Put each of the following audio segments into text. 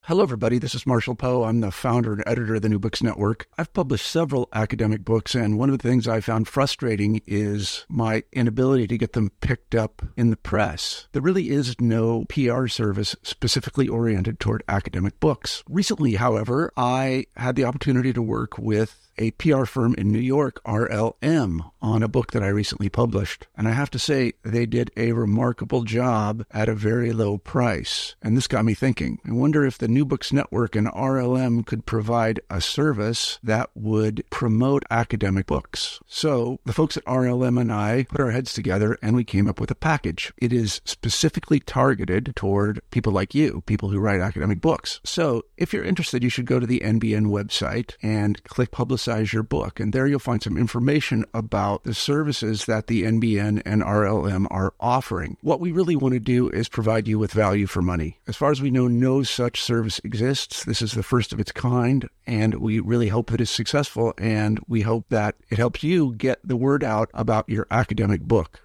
Hello, everybody. This is Marshall Poe. I'm the founder and editor of the New Books Network. I've published several academic books, and one of the things I found frustrating is my inability to get them picked up in the press. There really is no PR service specifically oriented toward academic books. Recently, however, I had the opportunity to work with a PR firm in New York, RLM, on a book that I recently published. And I have to say, they did a remarkable job at a very low price. And this got me thinking. I wonder if the New Books Network and RLM could provide a service that would promote academic books. So the folks at RLM and I put our heads together and we came up with a package. It is specifically targeted toward people like you, people who write academic books. So if you're interested, you should go to the NBN website and click Publicize Your Book. And there you'll find some information about the services that the NBN and RLM are offering. What we really want to do is provide you with value for money. As far as we know, no such service exists. This is the first of its kind, and we really hope that it's successful, and we hope that it helps you get the word out about your academic book.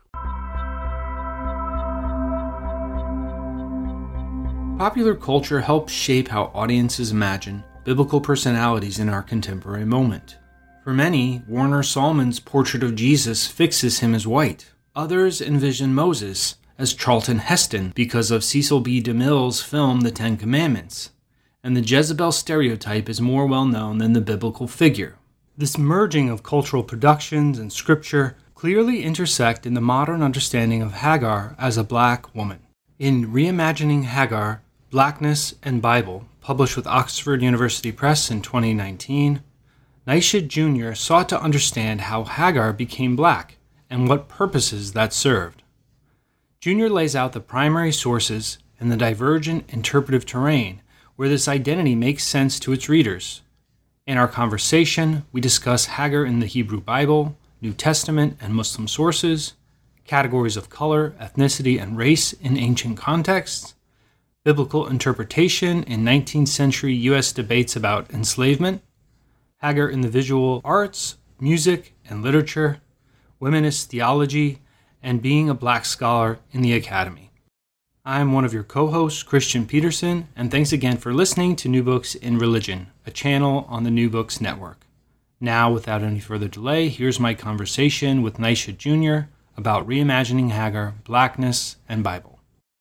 Popular culture helps shape how audiences imagine biblical personalities in our contemporary moment. For many, Warner Sallman's portrait of Jesus fixes him as white. Others envision Moses as Charlton Heston because of Cecil B. DeMille's film The Ten Commandments. And the Jezebel stereotype is more well known than the biblical figure. This merging of cultural productions and scripture clearly intersect in the modern understanding of Hagar as a black woman. In Reimagining Hagar, Blackness and Bible, published with Oxford University Press in 2019, Nyesha Jr. sought to understand how Hagar became black and what purposes that served. Jr. lays out the primary sources and the divergent interpretive terrain where this identity makes sense to its readers. In our conversation, we discuss Hagar in the Hebrew Bible, New Testament and Muslim sources, categories of color, ethnicity, and race in ancient contexts, biblical interpretation in 19th century U.S. debates about enslavement, Hagar in the visual arts, music, and literature, womanist theology, and being a black scholar in the academy. I'm one of your co-hosts, Christian Peterson, and thanks again for listening to New Books in Religion, a channel on the New Books Network. Now, without any further delay, here's my conversation with Nyesha Jr. about Reimagining Hagar, Blackness, and Bible.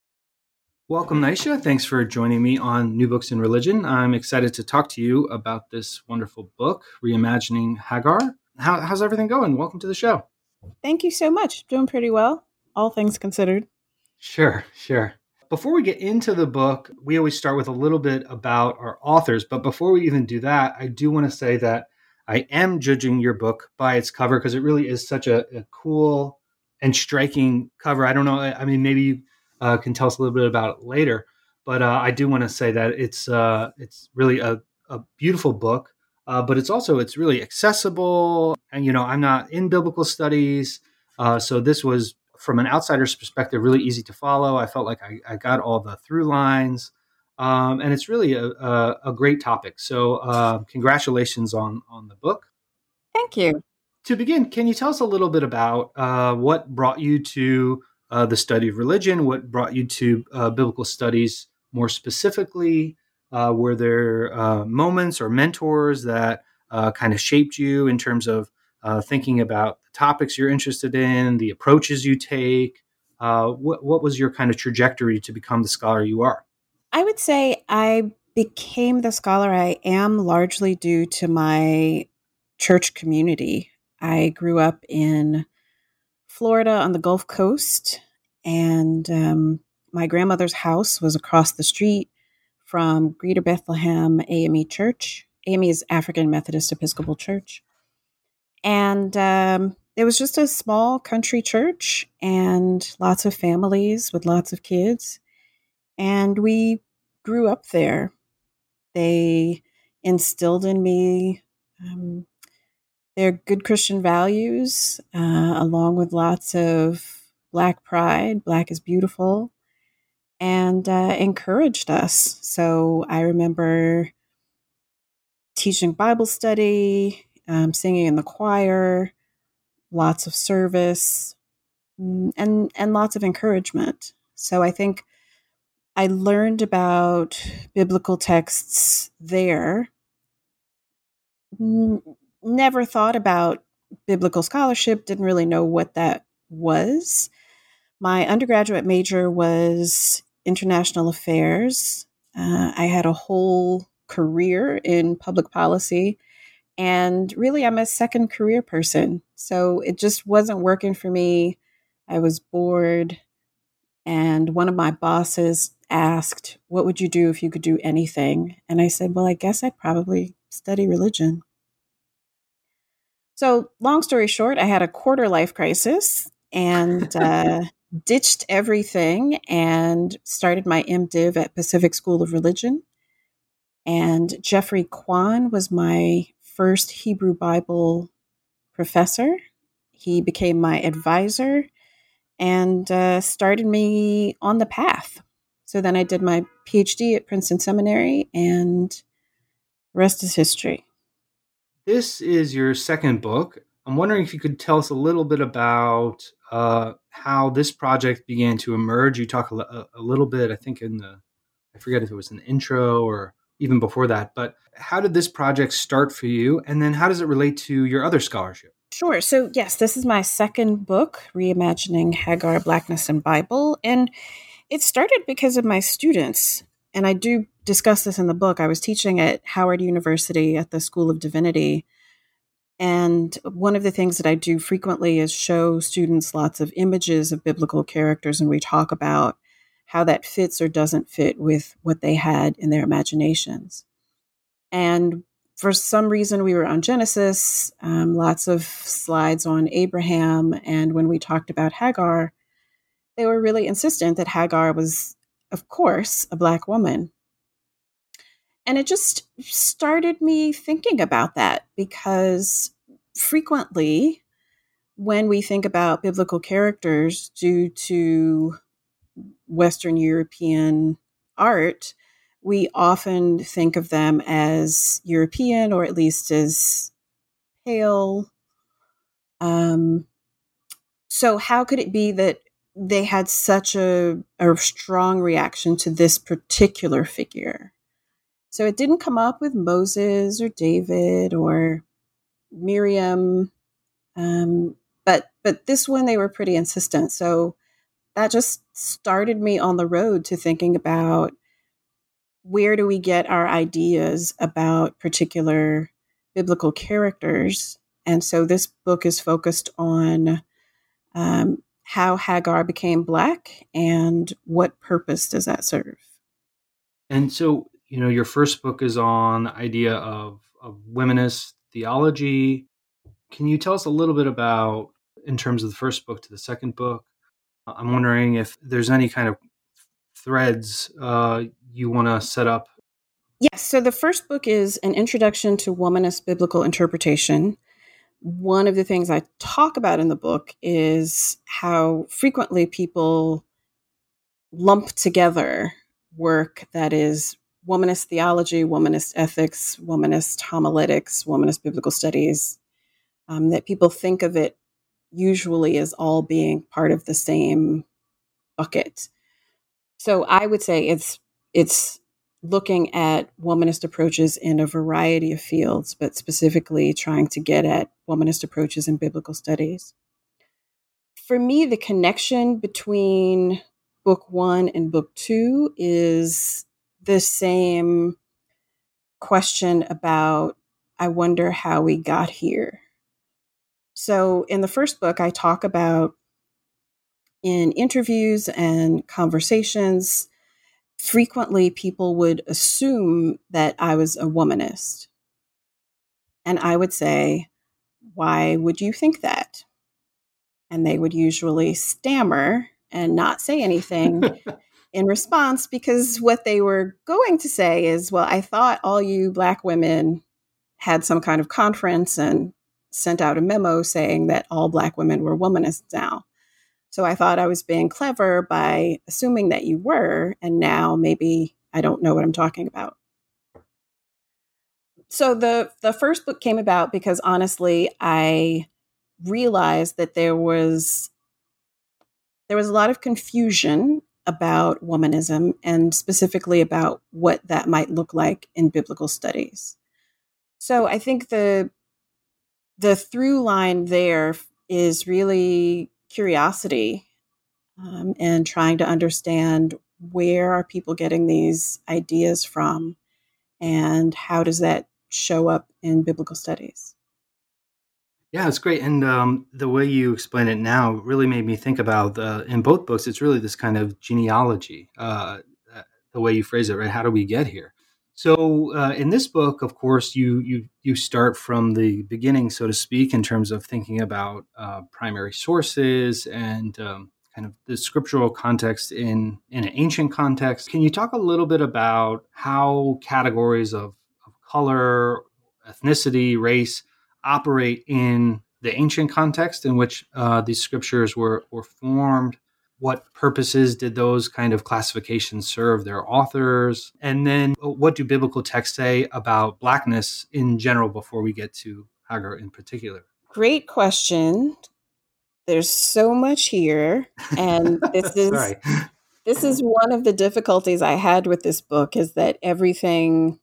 Welcome, Nyesha. Thanks for joining me on New Books in Religion. I'm excited to talk to you about this wonderful book, Reimagining Hagar. How's everything going? Welcome to the show. Thank you so much. Doing pretty well, all things considered. Sure. Before we get into the book, we always start with a little bit about our authors. But before we even do that, I do want to say that I am judging your book by its cover because it really is such a cool and striking cover. I don't know. I mean, maybe you can tell us a little bit about it later. But I do want to say that it's really a beautiful book. But it's really accessible. And, I'm not in biblical studies. So this was, from an outsider's perspective, really easy to follow. I felt like I got all the through lines. And it's really a great topic. So congratulations on the book. Thank you. To begin, can you tell us a little bit about what brought you to the study of religion? What brought you to biblical studies more specifically? Were there moments or mentors that kind of shaped you in terms of thinking about the topics you're interested in, the approaches you take? What was your kind of trajectory to become the scholar you are? I would say I became the scholar I am largely due to my church community. I grew up in Florida on the Gulf Coast, and my grandmother's house was across the street from Greater Bethlehem AME Church. AME is African Methodist Episcopal Church. And it was just a small country church and lots of families with lots of kids. And we grew up there. They instilled in me their good Christian values, along with lots of Black pride. Black is beautiful. And encouraged us. So I remember teaching Bible study, singing in the choir, lots of service, and lots of encouragement. So I think I learned about biblical texts there. Never thought about biblical scholarship, didn't really know what that was. My undergraduate major was international affairs. I had a whole career in public policy, and really, I'm a second career person. So it just wasn't working for me. I was bored. And one of my bosses asked, "What would you do if you could do anything?" And I said, "Well, I guess I'd probably study religion." So, long story short, I had a quarter life crisis and ditched everything and started my MDiv at Pacific School of Religion. And Jeffrey Kwan was my first Hebrew Bible professor. He became my advisor and started me on the path. So then I did my PhD at Princeton Seminary, and the rest is history. This is your second book. I'm wondering if you could tell us a little bit about how this project began to emerge. You talk a little bit, I think, I forget if it was an intro or even before that, but how did this project start for you? And then how does it relate to your other scholarship? Sure. So, yes, this is my second book, Reimagining Hagar, Blackness, and Bible. And it started because of my students. And I do discuss this in the book. I was teaching at Howard University at the School of Divinity. And one of the things that I do frequently is show students lots of images of biblical characters. And we talk about how that fits or doesn't fit with what they had in their imaginations. And for some reason, we were on Genesis, lots of slides on Abraham. And when we talked about Hagar, they were really insistent that Hagar was, of course, a Black woman. And it just started me thinking about that, because frequently when we think about biblical characters due to Western European art, we often think of them as European, or at least as pale. So how could it be that they had such a strong reaction to this particular figure? So it didn't come up with Moses or David or Miriam, but this one they were pretty insistent. So that just started me on the road to thinking about, where do we get our ideas about particular biblical characters? And so this book is focused on how Hagar became Black and what purpose does that serve. And so, your first book is on the idea of womanist theology. Can you tell us a little bit about, in terms of the first book to the second book? I'm wondering if there's any kind of threads you want to set up. Yes. So the first book is an introduction to womanist biblical interpretation. One of the things I talk about in the book is how frequently people lump together work that is womanist theology, womanist ethics, womanist homiletics, womanist biblical studies, that people think of it usually as all being part of the same bucket. So I would say it's looking at womanist approaches in a variety of fields, but specifically trying to get at womanist approaches in biblical studies. For me, the connection between book one and book two is the same question about, I wonder how we got here. So in the first book, I talk about, in interviews and conversations, frequently people would assume that I was a womanist. And I would say, "Why would you think that?" And they would usually stammer and not say anything in response, because what they were going to say is, "Well, I thought all you Black women had some kind of conference and sent out a memo saying that all Black women were womanists now. So I thought I was being clever by assuming that you were, and now maybe I don't know what I'm talking about." So the first book came about because, honestly, I realized that there was a lot of confusion about womanism and specifically about what that might look like in biblical studies. So I think the through line there is really curiosity, and trying to understand where are people getting these ideas from and how does that show up in biblical studies. Yeah, it's great. And the way you explain it now really made me think about in both books, it's really this kind of genealogy, the way you phrase it, right? How do we get here? So in this book, of course, you start from the beginning, so to speak, in terms of thinking about primary sources and kind of the scriptural context in an ancient context. Can you talk a little bit about how categories of color, ethnicity, race operate in the ancient context in which these scriptures were formed? What purposes did those kind of classifications serve their authors? And then what do biblical texts say about Blackness in general before we get to Hagar in particular? Great question. There's so much here. And Sorry. this is one of the difficulties I had with this book, is that everything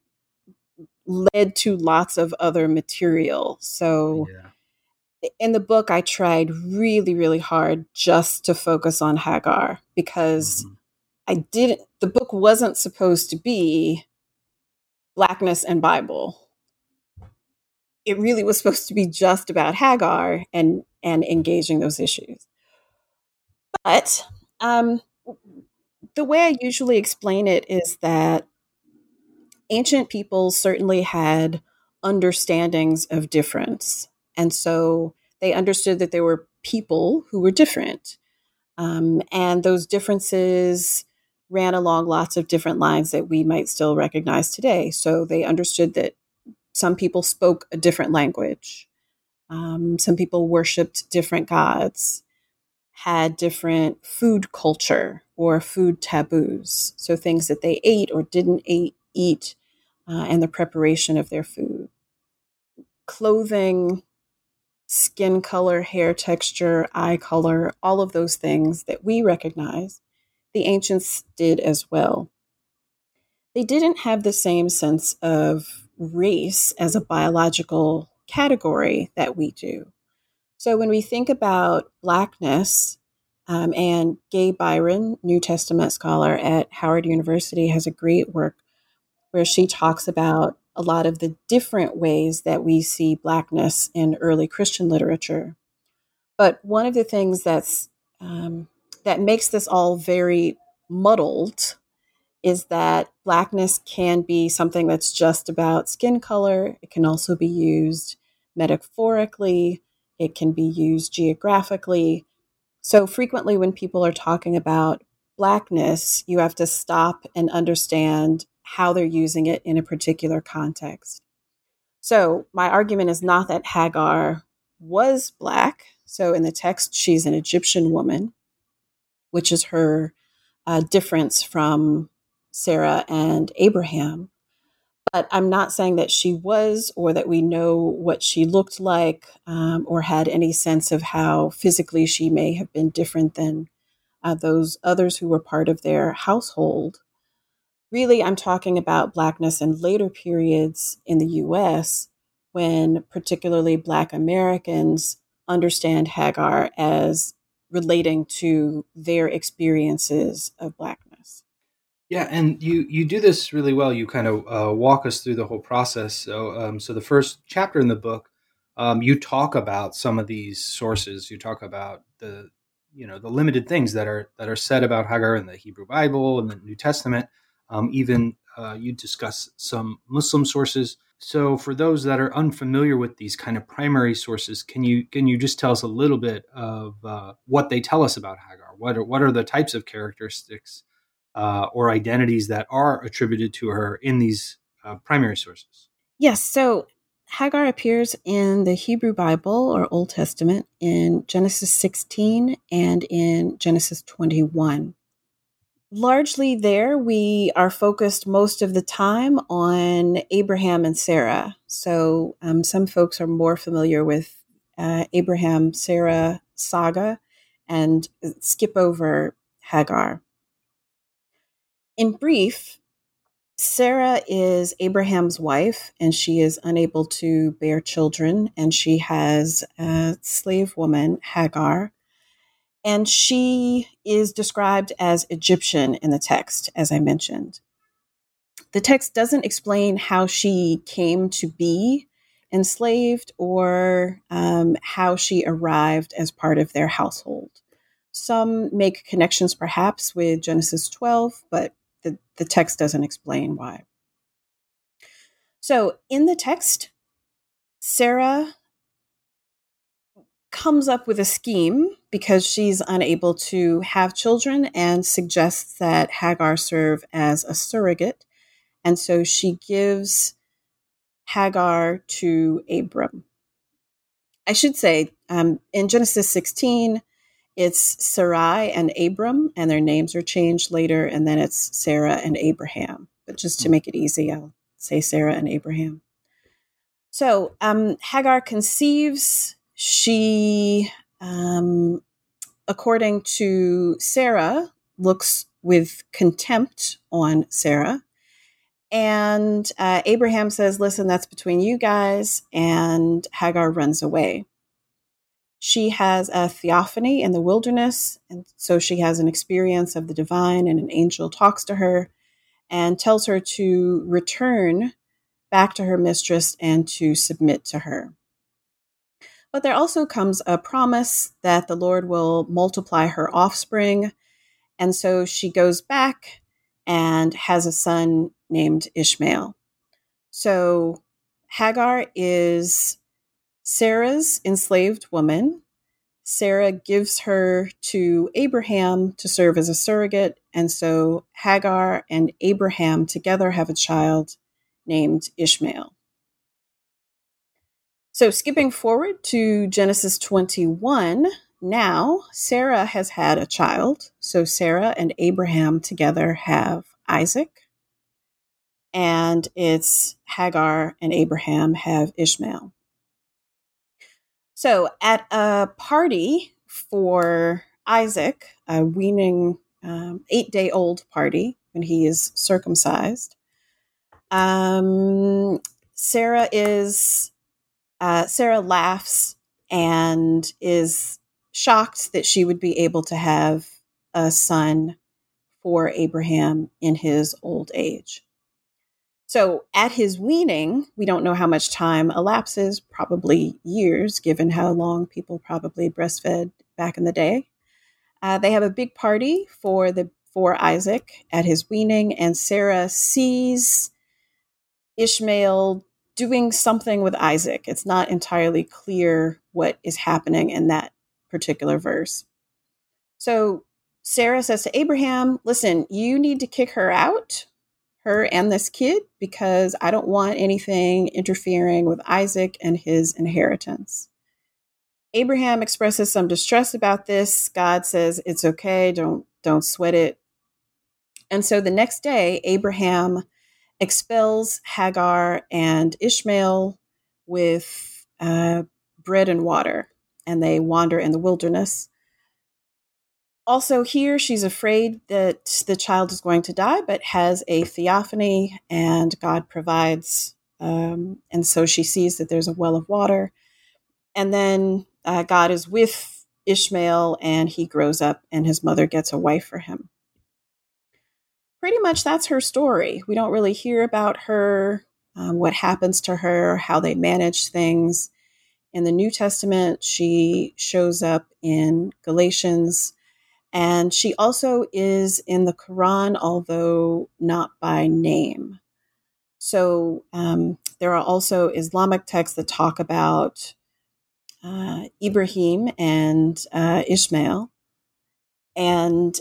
led to lots of other material. So Yeah. in the book, I tried really, really hard just to focus on Hagar, because the book wasn't supposed to be Blackness and Bible. It really was supposed to be just about Hagar and engaging those issues. But the way I usually explain it is that ancient people certainly had understandings of difference. And so they understood that there were people who were different. And those differences ran along lots of different lines that we might still recognize today. So they understood that some people spoke a different language. Some people worshiped different gods, had different food culture or food taboos. So things that they ate or didn't eat, and the preparation of their food. Clothing, skin color, hair texture, eye color, all of those things that we recognize, the ancients did as well. They didn't have the same sense of race as a biological category that we do. So when we think about Blackness, and Gay Byron, New Testament scholar at Howard University, has a great work where she talks about a lot of the different ways that we see Blackness in early Christian literature. But one of the things that makes this all very muddled is that Blackness can be something that's just about skin color. It can also be used metaphorically. It can be used geographically. So frequently when people are talking about Blackness, you have to stop and understand how they're using it in a particular context. So my argument is not that Hagar was Black. So in the text, she's an Egyptian woman, which is her difference from Sarah and Abraham. But I'm not saying that she was, or that we know what she looked like, or had any sense of how physically she may have been different than those others who were part of their household. Really, I'm talking about Blackness in later periods in the US, when particularly Black Americans understand Hagar as relating to their experiences of Blackness. Yeah, and you do this really well. You kind of walk us through the whole process. So the first chapter in the book, you talk about some of these sources. You talk about the limited things that are said about Hagar in the Hebrew Bible and the New Testament. Even you discuss some Muslim sources. So for those that are unfamiliar with these kind of primary sources, can you just tell us a little bit of what they tell us about Hagar? What are the types of characteristics or identities that are attributed to her in these primary sources? Yes, so Hagar appears in the Hebrew Bible or Old Testament in Genesis 16 and in Genesis 21. Largely there, we are focused most of the time on Abraham and Sarah. So some folks are more familiar with Abraham-Sarah saga and skip over Hagar. In brief, Sarah is Abraham's wife, and she is unable to bear children, and she has a slave woman, Hagar, and she is described as Egyptian in the text, as I mentioned. The text doesn't explain how she came to be enslaved or how she arrived as part of their household. Some make connections perhaps with Genesis 12, but the text doesn't explain why. So in the text, Sarah comes up with a scheme because she's unable to have children and suggests that Hagar serve as a surrogate. And so she gives Hagar to Abram. I should say, in Genesis 16, it's Sarai and Abram, and their names are changed later, and then it's Sarah and Abraham. But just to make it easy, I'll say Sarah and Abraham. So Hagar conceives. She, according to Sarah, looks with contempt on Sarah. And Abraham says, listen, that's between you guys. And Hagar runs away. She has a theophany in the wilderness. And so she has an experience of the divine, and an angel talks to her and tells her to return back to her mistress and to submit to her. But there also comes a promise that the Lord will multiply her offspring. And so she goes back and has a son named Ishmael. So Hagar is Sarah's enslaved woman. Sarah gives her to Abraham to serve as a surrogate. And so Hagar and Abraham together have a child named Ishmael. So skipping forward to Genesis 21, now Sarah has had a child. So Sarah and Abraham together have Isaac. And it's Hagar and Abraham have Ishmael. So at a party for Isaac, a weaning 8-day-old party when he is circumcised, Sarah laughs and is shocked that she would be able to have a son for Abraham in his old age. So at his weaning, we don't know how much time elapses, probably years, given how long people probably breastfed back in the day. They have a big party for Isaac at his weaning, and Sarah sees Ishmael doing something with Isaac. It's not entirely clear what is happening in that particular verse. So Sarah says to Abraham, listen, you need to kick her out, her and this kid, because I don't want anything interfering with Isaac and his inheritance. Abraham expresses some distress about this. God says, it's okay, don't sweat it. And so the next day, Abraham expels Hagar and Ishmael with bread and water, and they wander in the wilderness. Also here, she's afraid that the child is going to die, but has a theophany, and God provides. And so she sees that there's a well of water. And then God is with Ishmael, and he grows up, and his mother gets a wife for him. Pretty much that's her story. We don't really hear about her, what happens to her, how they manage things. In the New Testament, she shows up in Galatians, and she also is in the Quran, although not by name. So there are also Islamic texts that talk about Ibrahim and Ishmael, and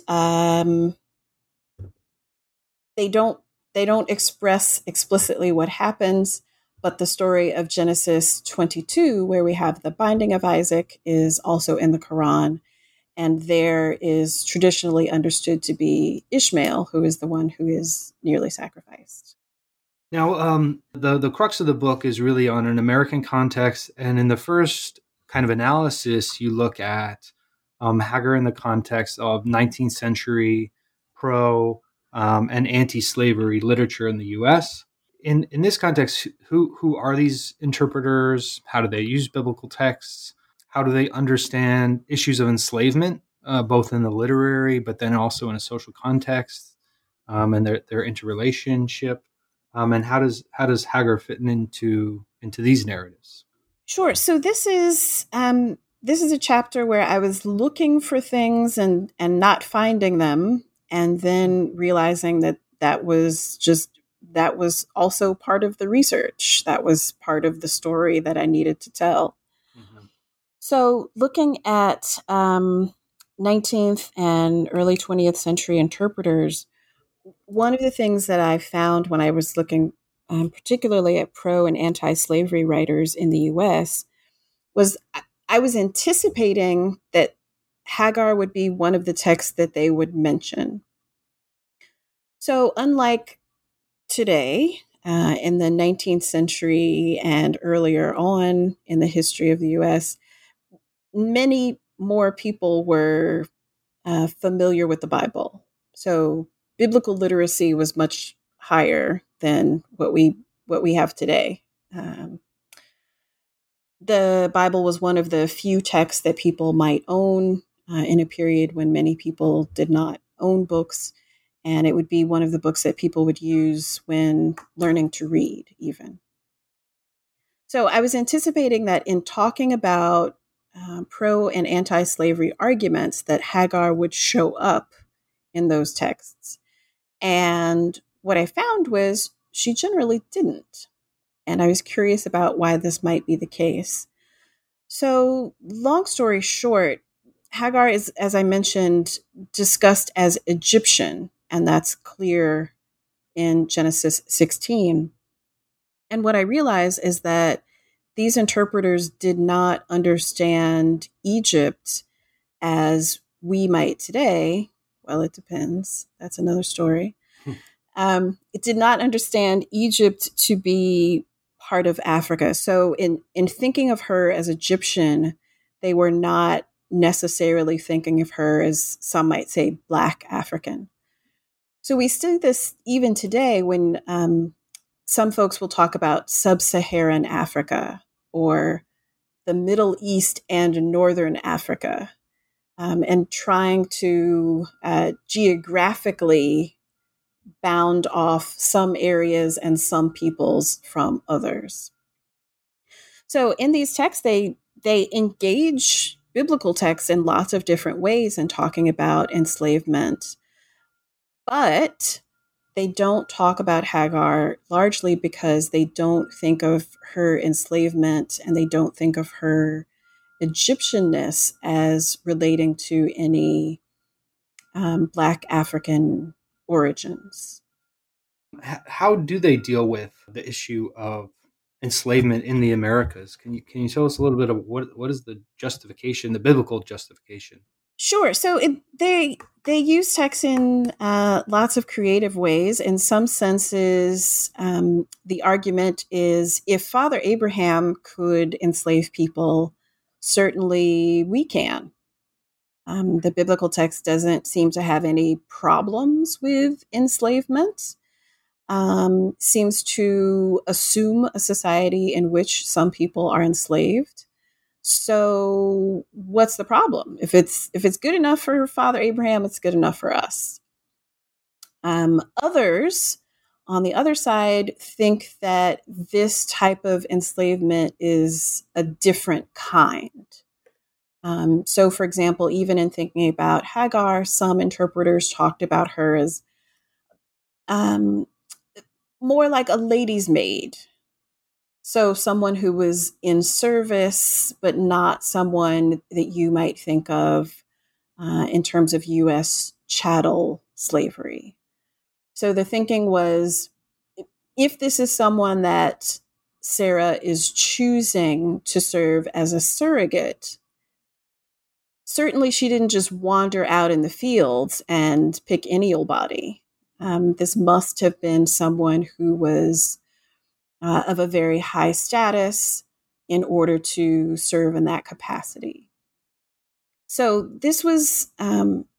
they don't express explicitly what happens, but the story of Genesis 22, where we have the binding of Isaac, is also in the Quran. And there is traditionally understood to be Ishmael, who is the one who is nearly sacrificed. Now, the crux of the book is really on an American context. And in the first kind of analysis, you look at Hagar in the context of 19th century and anti-slavery literature in the U.S. In this context, who are these interpreters? How do they use biblical texts? How do they understand issues of enslavement, both in the literary, but then also in a social context, and their interrelationship? And how does Hagar fit into these narratives? Sure. So this is a chapter where I was looking for things and not finding them, and then realizing that was also part of the research. That was part of the story that I needed to tell. Mm-hmm. So looking at 19th and early 20th century interpreters, one of the things that I found when I was looking particularly at pro and anti-slavery writers in the U.S. was I was anticipating that Hagar would be one of the texts that they would mention. So unlike today, in the 19th century and earlier on in the history of the U.S., many more people were familiar with the Bible. So biblical literacy was much higher than what we have today. The Bible was one of the few texts that people might own in a period when many people did not own books. And it would be one of the books that people would use when learning to read, even. So I was anticipating that in talking about pro and anti-slavery arguments, that Hagar would show up in those texts. And what I found was she generally didn't. And I was curious about why this might be the case. So, long story short, Hagar is, as I mentioned, discussed as Egyptian, and that's clear in Genesis 16. And what I realized is that these interpreters did not understand Egypt as we might today. Well, it depends. That's another story. It did not understand Egypt to be part of Africa. So in thinking of her as Egyptian, they were not necessarily thinking of her as, some might say, Black African. So we see this even today when some folks will talk about sub-Saharan Africa or the Middle East and Northern Africa, and trying to geographically bound off some areas and some peoples from others. So in these texts, they engage biblical texts in lots of different ways in talking about enslavement, but they don't talk about Hagar largely because they don't think of her enslavement and they don't think of her Egyptianness as relating to any Black African origins. How do they deal with the issue of enslavement in the Americas? Can you tell us a little bit of what is the justification, the biblical justification? Sure. So they use text in lots of creative ways. In some senses, the argument is if Father Abraham could enslave people, certainly we can. The biblical text doesn't seem to have any problems with enslavement. Seems to assume a society in which some people are enslaved. So what's the problem? If it's good enough for Father Abraham, it's good enough for us. Others, on the other side, think that this type of enslavement is a different kind. So, for example, even in thinking about Hagar, some interpreters talked about her as more like a lady's maid. So someone who was in service, but not someone that you might think of in terms of U.S. chattel slavery. So the thinking was, if this is someone that Sarah is choosing to serve as a surrogate, certainly she didn't just wander out in the fields and pick any old body. This must have been someone who was of a very high status in order to serve in that capacity. So this was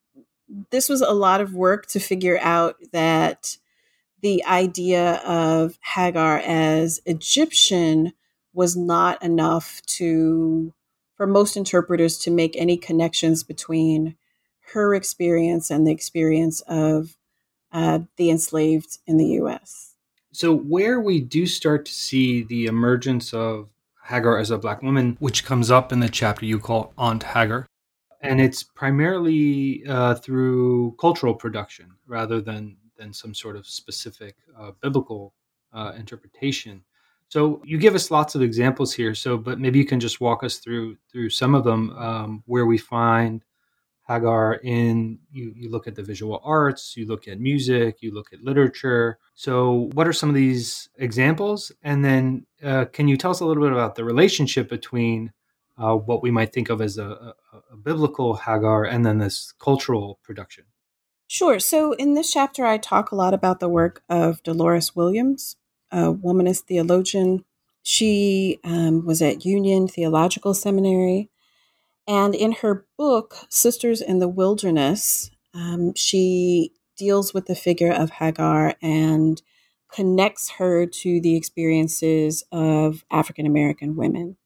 this was a lot of work to figure out that the idea of Hagar as Egyptian was not enough for most interpreters to make any connections between her experience and the experience of the enslaved in the U.S. So where we do start to see the emergence of Hagar as a Black woman, which comes up in the chapter you call Aunt Hagar, and it's primarily through cultural production rather than some sort of specific biblical interpretation. So you give us lots of examples here. But maybe you can just walk us through some of them where we find Hagar in, you look at the visual arts, you look at music, you look at literature. So what are some of these examples? And then can you tell us a little bit about the relationship between what we might think of as a biblical Hagar and then this cultural production? Sure. So in this chapter, I talk a lot about the work of Dolores Williams, a womanist theologian. She was at Union Theological Seminary. And in her book, Sisters in the Wilderness, she deals with the figure of Hagar and connects her to the experiences of African American women.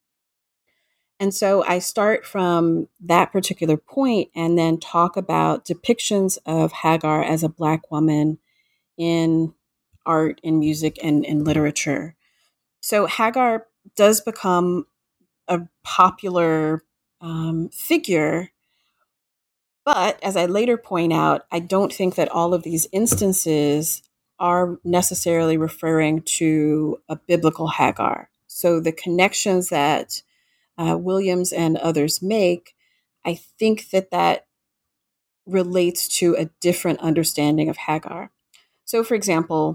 And so I start from that particular point and then talk about depictions of Hagar as a Black woman in art, in music, and in literature. So Hagar does become a popular figure. But as I later point out, I don't think that all of these instances are necessarily referring to a biblical Hagar. So the connections that Williams and others make, I think that relates to a different understanding of Hagar. So, for example,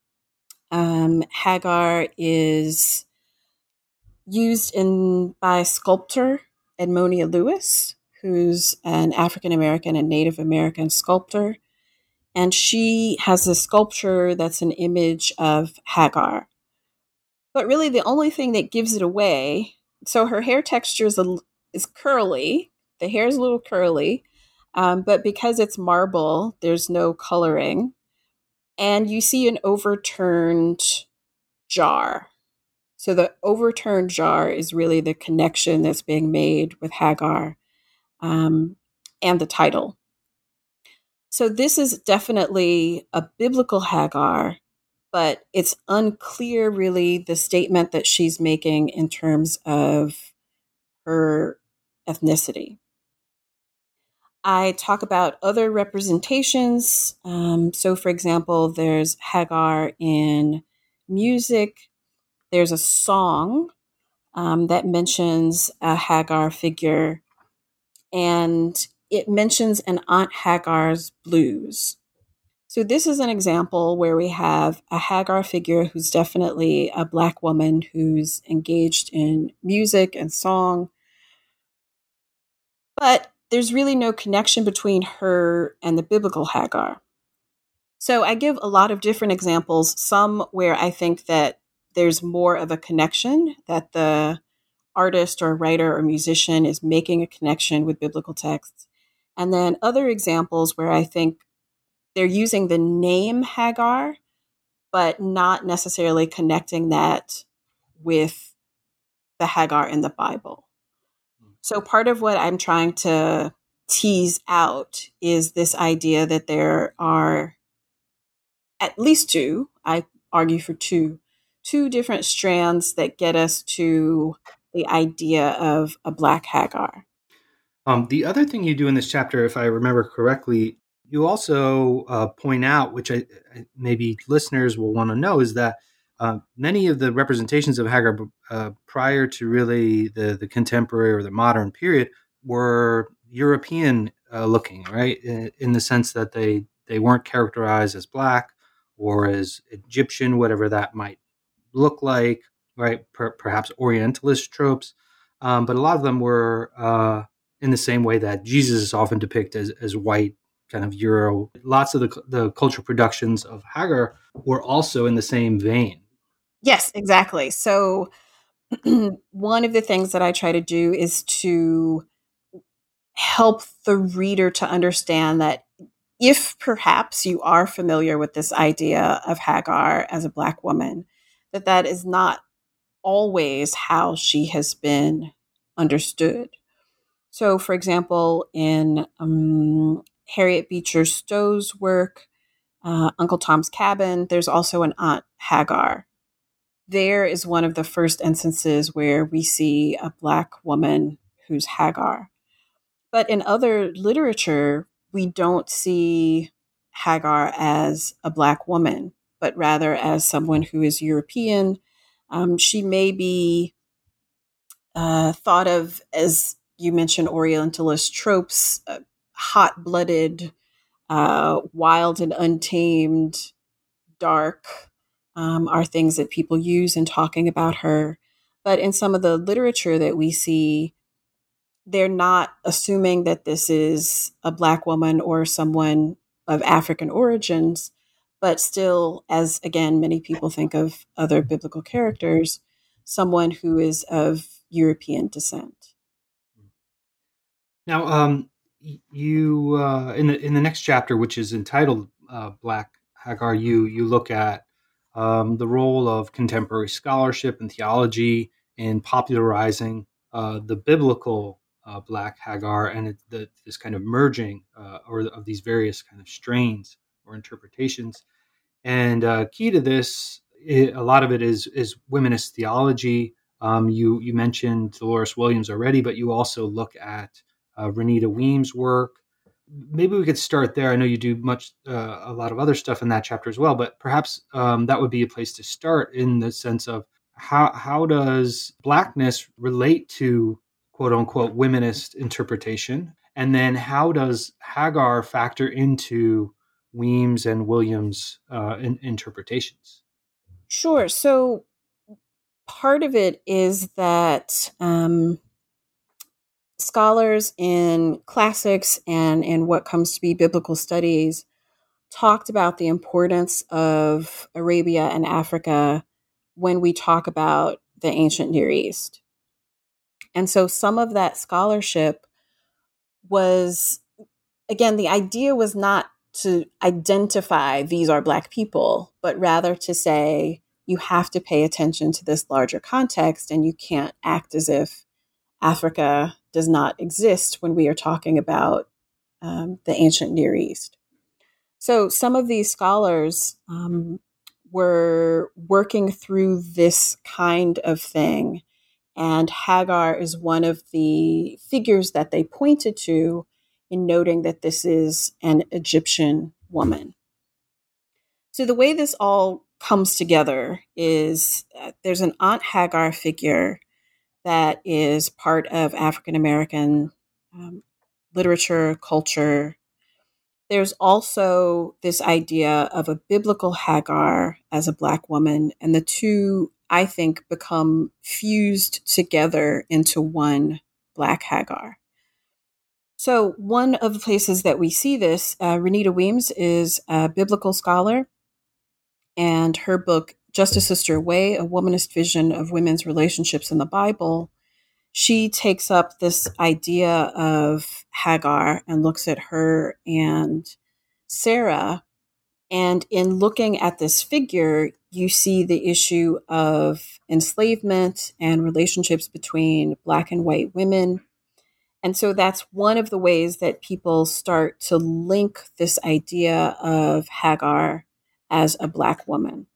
Hagar is used by sculptor Edmonia Lewis, who's an African American and Native American sculptor. And she has a sculpture that's an image of Hagar. But really, the only thing that gives it away, so her hair texture is curly. The hair is a little curly, but because it's marble, there's no coloring. And you see an overturned jar. So the overturned jar is really the connection that's being made with Hagar and the title. So this is definitely a biblical Hagar, but it's unclear really the statement that she's making in terms of her ethnicity. I talk about other representations. So, for example, there's Hagar in music. There's a song that mentions a Hagar figure, and it mentions an Aunt Hagar's blues. So this is an example where we have a Hagar figure who's definitely a Black woman who's engaged in music and song, but there's really no connection between her and the biblical Hagar. So I give a lot of different examples, some where I think that there's more of a connection, that the artist or writer or musician is making a connection with biblical texts. And then other examples where I think they're using the name Hagar, but not necessarily connecting that with the Hagar in the Bible. So part of what I'm trying to tease out is this idea that there are at least two, I argue for two different strands that get us to the idea of a Black Hagar. The other thing you do in this chapter, if I remember correctly, you also point out, which maybe listeners will want to know, is that many of the representations of Hagar prior to really the contemporary or the modern period were European looking, right? In the sense that they weren't characterized as Black or as Egyptian, whatever that might look like, right? Perhaps Orientalist tropes. But a lot of them were in the same way that Jesus is often depicted as white, kind of Euro. Lots of the cultural productions of Hagar were also in the same vein. Yes, exactly. So one of the things that I try to do is to help the reader to understand that if perhaps you are familiar with this idea of Hagar as a Black woman, that that is not always how she has been understood. So, for example, in Harriet Beecher Stowe's work, Uncle Tom's Cabin, there's also an Aunt Hagar. There is one of the first instances where we see a Black woman who's Hagar. But in other literature, we don't see Hagar as a Black woman, but rather as someone who is European. She may be thought of, as you mentioned, Orientalist tropes, hot-blooded, wild and untamed, dark, are things that people use in talking about her. But in some of the literature that we see, they're not assuming that this is a Black woman or someone of African origins, but still, as again, many people think of other biblical characters, someone who is of European descent. Now, you in the next chapter, which is entitled "Black Hagar," you look at the role of contemporary scholarship and theology in popularizing the biblical Black Hagar, and this kind of merging or of these various kind of strains or interpretations. And key to this, a lot of it is womanist theology. You mentioned Dolores Williams already, but you also look at Renita Weems' work. Maybe we could start there. I know you do a lot of other stuff in that chapter as well, but perhaps that would be a place to start in the sense of how does Blackness relate to quote unquote womanist interpretation, and then how does Hagar factor into Weems and Williams' interpretations? Sure. So part of it is that scholars in classics and in what comes to be biblical studies talked about the importance of Arabia and Africa when we talk about the ancient Near East. And so some of that scholarship was, again, the idea was not to identify these are Black people, but rather to say you have to pay attention to this larger context and you can't act as if Africa does not exist when we are talking about the ancient Near East. So some of these scholars were working through this kind of thing, and Hagar is one of the figures that they pointed to in noting that this is an Egyptian woman. So the way this all comes together is there's an Aunt Hagar figure that is part of African American literature, culture. There's also this idea of a biblical Hagar as a Black woman, and the two, I think, become fused together into one Black Hagar. So one of the places that we see this, Renita Weems is a biblical scholar, and her book, Just a Sister Away, A Womanist Vision of Women's Relationships in the Bible, she takes up this idea of Hagar and looks at her and Sarah. And in looking at this figure, you see the issue of enslavement and relationships between Black and white women. And so that's one of the ways that people start to link this idea of Hagar as a Black woman.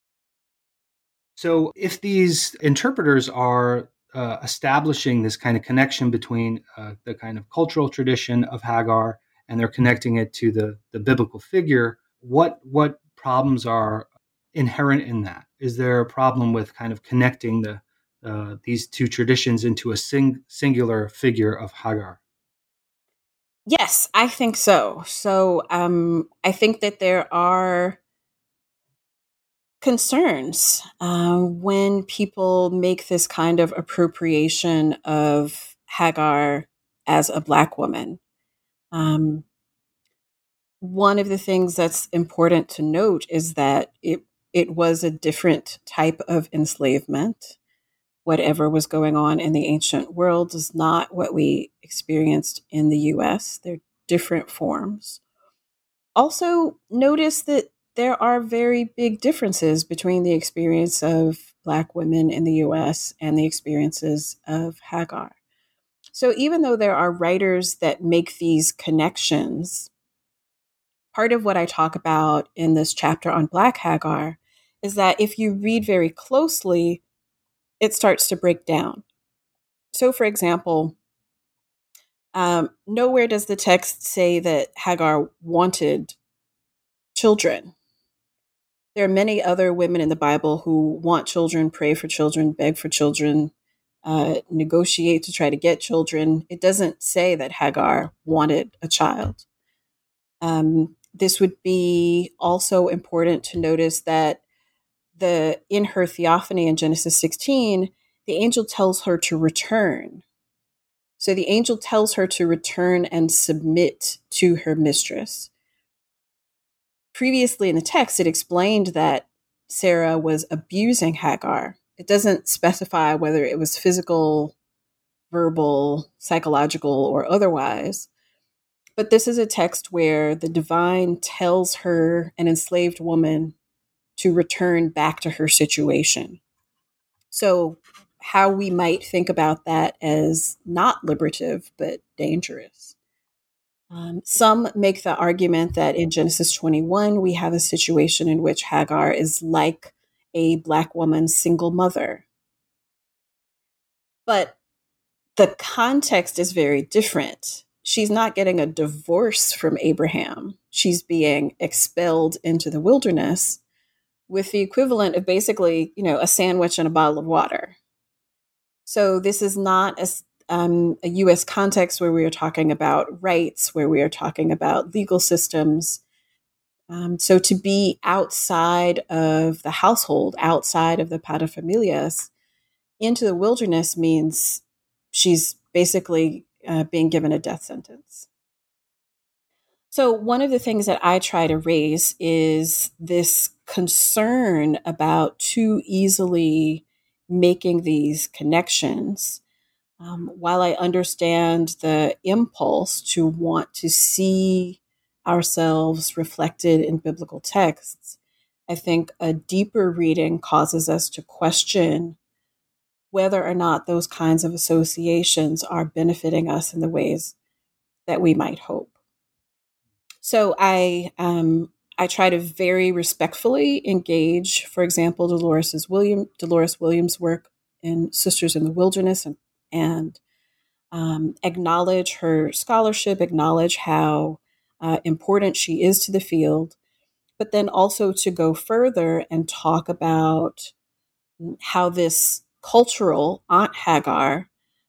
So if these interpreters are establishing this kind of connection between the kind of cultural tradition of Hagar and they're connecting it to the biblical figure, what problems are inherent in that? Is there a problem with kind of connecting these two traditions into a singular figure of Hagar? Yes, I think so. So I think that there are concerns when people make this kind of appropriation of Hagar as a Black woman. One of the things that's important to note is that it was a different type of enslavement. whatever was going on in the ancient world is not what we experienced in the US. They're different forms. Also, notice that there are very big differences between the experience of Black women in the US and the experiences of Hagar. So, even though there are writers that make these connections, part of what I talk about in this chapter on Black Hagar is that if you read very closely, it starts to break down. So, for example, nowhere does the text say that Hagar wanted children. There are many other women in the Bible who want children, pray for children, beg for children, negotiate to try to get children. It doesn't say that Hagar wanted a child. This would be also important to notice that in her theophany in Genesis 16, the angel tells her to return. So the angel tells her to return and submit to her mistress. Previously in the text, it explained that Sarah was abusing Hagar. It doesn't specify whether it was physical, verbal, psychological, or otherwise. But this is a text where the divine tells her, an enslaved woman, to return back to her situation. So how we might think about that as not liberative, but dangerous. Some make the argument that in Genesis 21, we have a situation in which Hagar is like a Black woman's single mother. But the context is very different. She's not getting a divorce from Abraham. She's being expelled into the wilderness with the equivalent of basically, a sandwich and a bottle of water. So this is not a U.S. context where we are talking about rights, where we are talking about legal systems. So to be outside of the household, outside of the paterfamilias, into the wilderness means she's basically being given a death sentence. So one of the things that I try to raise is this concern about too easily making these connections. While I understand the impulse to want to see ourselves reflected in biblical texts, I think a deeper reading causes us to question whether or not those kinds of associations are benefiting us in the ways that we might hope. So I try to very respectfully engage, for example, Dolores Williams' work in Sisters in the Wilderness, and acknowledge her scholarship, acknowledge how important she is to the field, but then also to go further and talk about how this cultural Aunt Hagar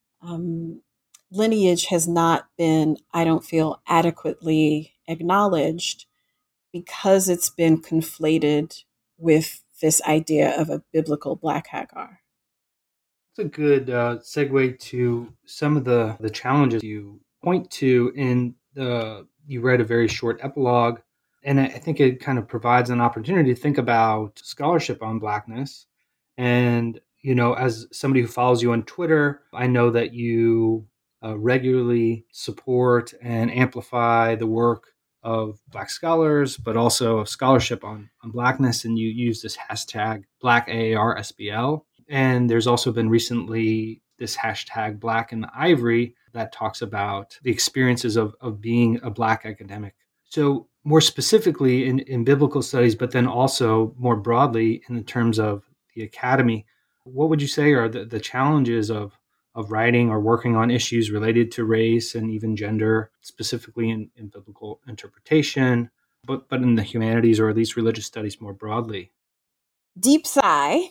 lineage has not been, I don't feel, adequately acknowledged because it's been conflated with this idea of a biblical Black Hagar. That's a good segue to some of the challenges you point to in you read a very short epilogue, and I think it kind of provides an opportunity to think about scholarship on Blackness. And, as somebody who follows you on Twitter, I know that you regularly support and amplify the work of Black scholars, but also of scholarship on Blackness, and you use this hashtag BlackAARSBL. And there's also been recently this hashtag Black in the Ivory that talks about the experiences of being a Black academic. So more specifically in biblical studies, but then also more broadly in the terms of the academy, what would you say are the challenges of writing or working on issues related to race and even gender, specifically in biblical interpretation, but in the humanities or at least religious studies more broadly? Deep sigh.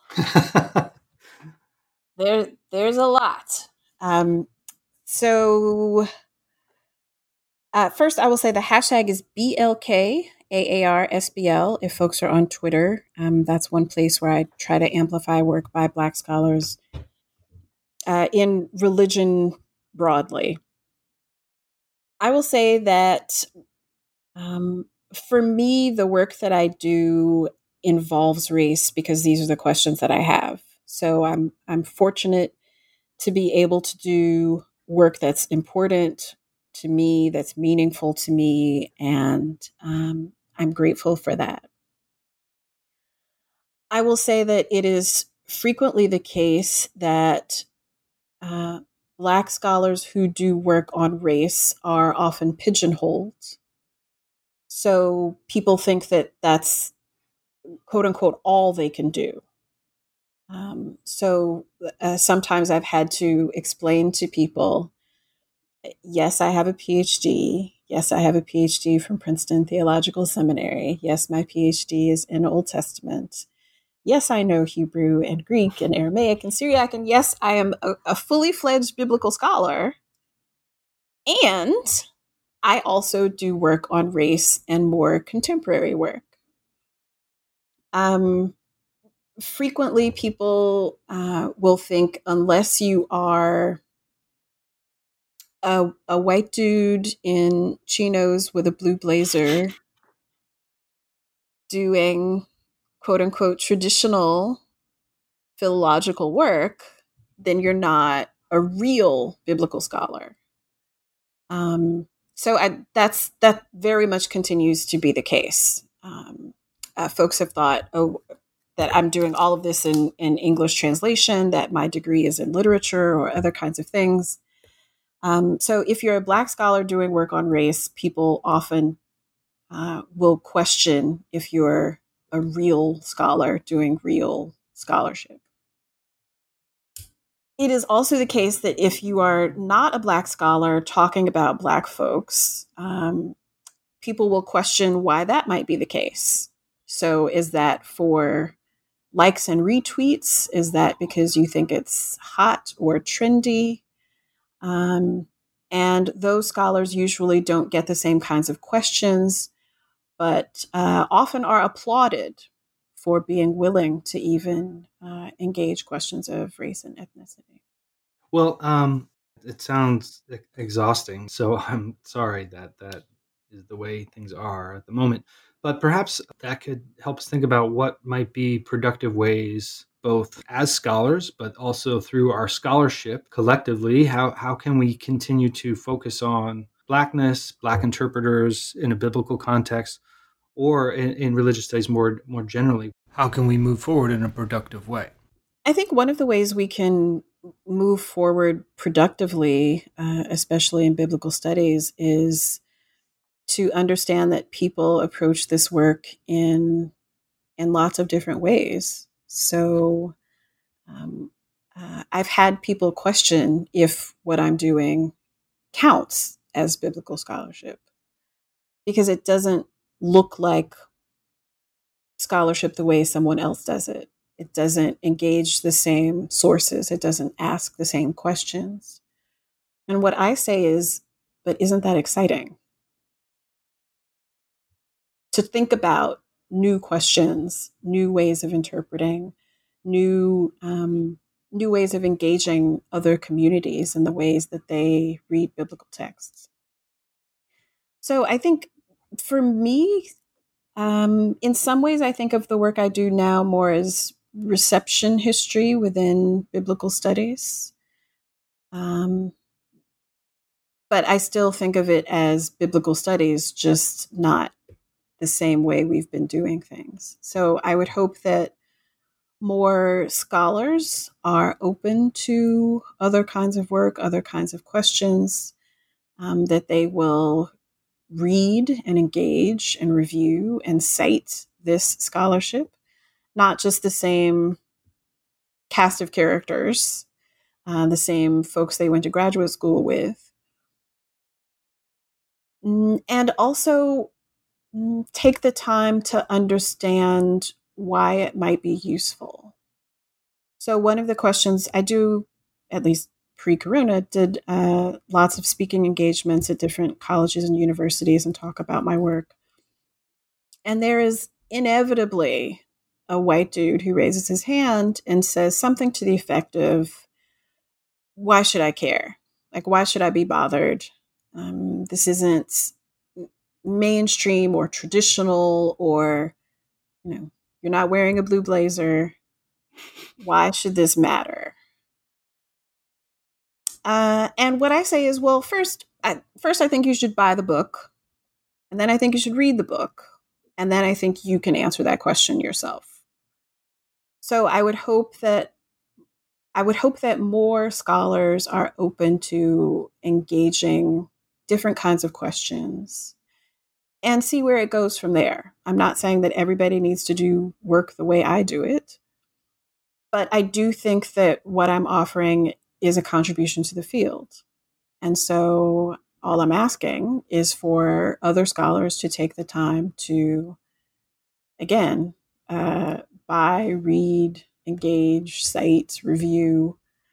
There's a lot. So first, I will say the hashtag is BLKAARSBL. If folks are on Twitter, that's one place where I try to amplify work by Black scholars in religion broadly. I will say that for me, the work that I do involves race because these are the questions that I have. So I'm fortunate to be able to do work that's important to me, that's meaningful to me, and I'm grateful for that. I will say that it is frequently the case that uh, Black scholars who do work on race are often pigeonholed. So people think that that's quote unquote all they can do. So sometimes I've had to explain to people, yes, I have a PhD. Yes, I have a PhD from Princeton Theological Seminary. Yes, my PhD is in Old Testament. Yes, I know Hebrew and Greek and Aramaic and Syriac. And yes, I am a fully fledged biblical scholar. And I also do work on race and more contemporary work. Um, Frequently, people will think unless you are a white dude in chinos with a blue blazer doing quote unquote traditional philological work, then you're not a real biblical scholar. That very much continues to be the case. Folks have thought, oh, that I'm doing all of this in English translation, that my degree is in literature or other kinds of things. So if you're a Black scholar doing work on race, people often will question if you're a real scholar doing real scholarship. It is also the case that if you are not a Black scholar talking about Black folks, people will question why that might be the case. So is that for likes and retweets? Is that because you think it's hot or trendy? And those scholars usually don't get the same kinds of questions, but often are applauded for being willing to even engage questions of race and ethnicity. Well, it sounds exhausting. So I'm sorry that that is the way things are at the moment. But perhaps that could help us think about what might be productive ways, both as scholars, but also through our scholarship collectively. How can we continue to focus on Blackness, Black interpreters in a biblical context, or in religious studies more generally? How can we move forward in a productive way? I think one of the ways we can move forward productively, especially in biblical studies, is to understand that people approach this work in lots of different ways. So um, I've had people question if what I'm doing counts as biblical scholarship because it doesn't look like scholarship the way someone else does it. It doesn't engage the same sources. It doesn't ask the same questions. And what I say is, but isn't that exciting? To think about new questions, new ways of interpreting, new ways of engaging other communities in the ways that they read biblical texts. So I think for me, in some ways, I think of the work I do now more as reception history within biblical studies. But I still think of it as biblical studies, just not the same way we've been doing things. So I would hope that more scholars are open to other kinds of work, other kinds of questions, that they will read and engage and review and cite this scholarship, not just the same cast of characters, the same folks they went to graduate school with, and also take the time to understand why it might be useful. So one of the questions I do, at least pre-corona, did lots of speaking engagements at different colleges and universities and talk about my work. And there is inevitably a white dude who raises his hand and says something to the effect of, why should I care? Like, why should I be bothered? This isn't mainstream or traditional, or, you're not wearing a blue blazer. Why should this matter? And what I say is, well, first, I think you should buy the book. And then I think you should read the book. And then I think you can answer that question yourself. So I would hope that more scholars are open to engaging different kinds of questions and see where it goes from there. I'm not saying that everybody needs to do work the way I do it, but I do think that what I'm offering is a contribution to the field. And so all I'm asking is for other scholars to take the time to, again, buy, read, engage, cite, review,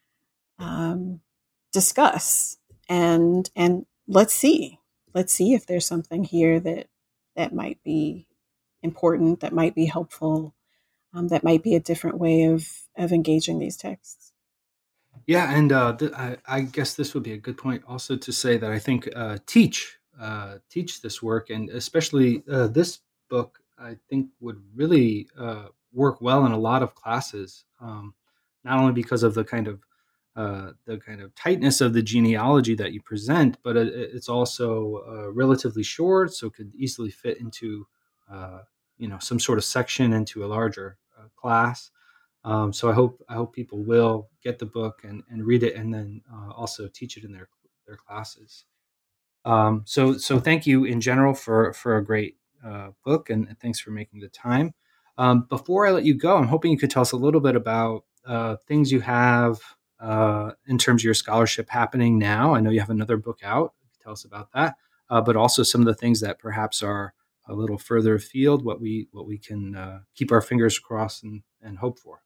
discuss, and let's see if there's something here that might be important, that might be helpful, that might be a different way of engaging these texts. Yeah, and I guess this would be a good point also to say that I think teach this work, and especially this book, I think would really work well in a lot of classes. Not only because of the kind of tightness of the genealogy that you present, but it's also relatively short, so it could easily fit into some sort of section into a larger class. So I hope people will get the book and read it, and then also teach it in their classes. So thank you in general for a great book, and thanks for making the time. Before I let you go, I'm hoping you could tell us a little bit about things you have in terms of your scholarship happening now. I know you have another book out. Tell us about that, but also some of the things that perhaps are a little further afield, what we can keep our fingers crossed and hope for.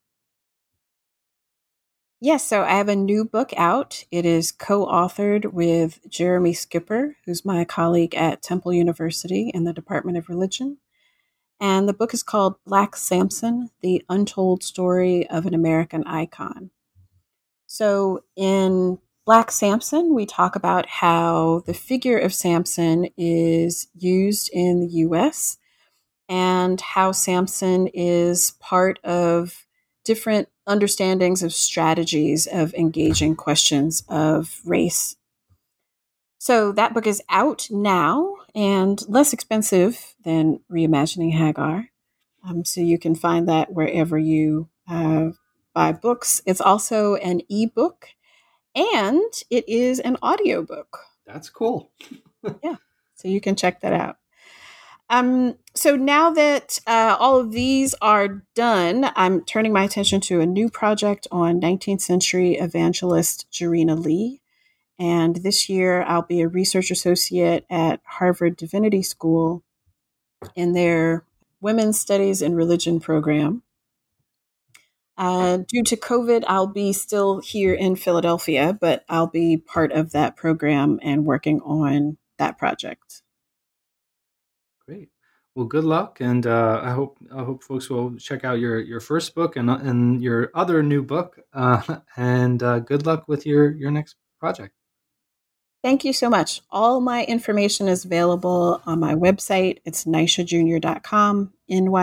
Yes, so I have a new book out. It is co-authored with Jeremy Skipper, who's my colleague at Temple University in the Department of Religion. And the book is called Black Samson, The Untold Story of an American Icon. So in Black Samson, we talk about how the figure of Samson is used in the U.S. and how Samson is part of different understandings of strategies of engaging questions of race. So that book is out now and less expensive than Reimagining Hagar. So you can find that wherever you buy books. It's also an ebook and it is an audiobook. That's cool. Yeah, so you can check that out. So now that all of these are done, I'm turning my attention to a new project on 19th century evangelist Jarena Lee. And this year I'll be a research associate at Harvard Divinity School in their Women's Studies in Religion program. Due to COVID, I'll be still here in Philadelphia, but I'll be part of that program and working on that project. Great. Well, good luck, and I hope folks will check out your first book and your other new book. And good luck with your next project. Thank you so much. All my information is available on my website. It's nyshajunior.com,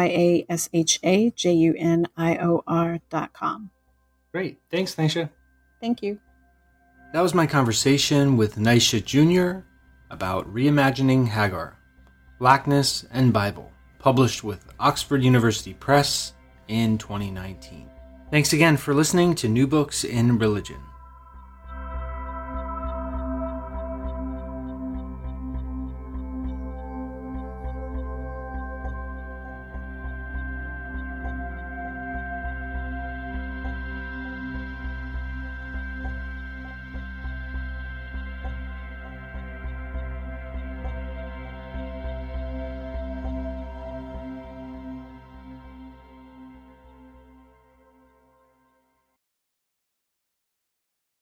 NYASHAJUNIOR.com. Great. Thanks, Nyasha. Thank you. That was my conversation with Nyasha Junior about Reimagining Hagar, Blackness and Bible, published with Oxford University Press in 2019. Thanks again for listening to New Books in Religion.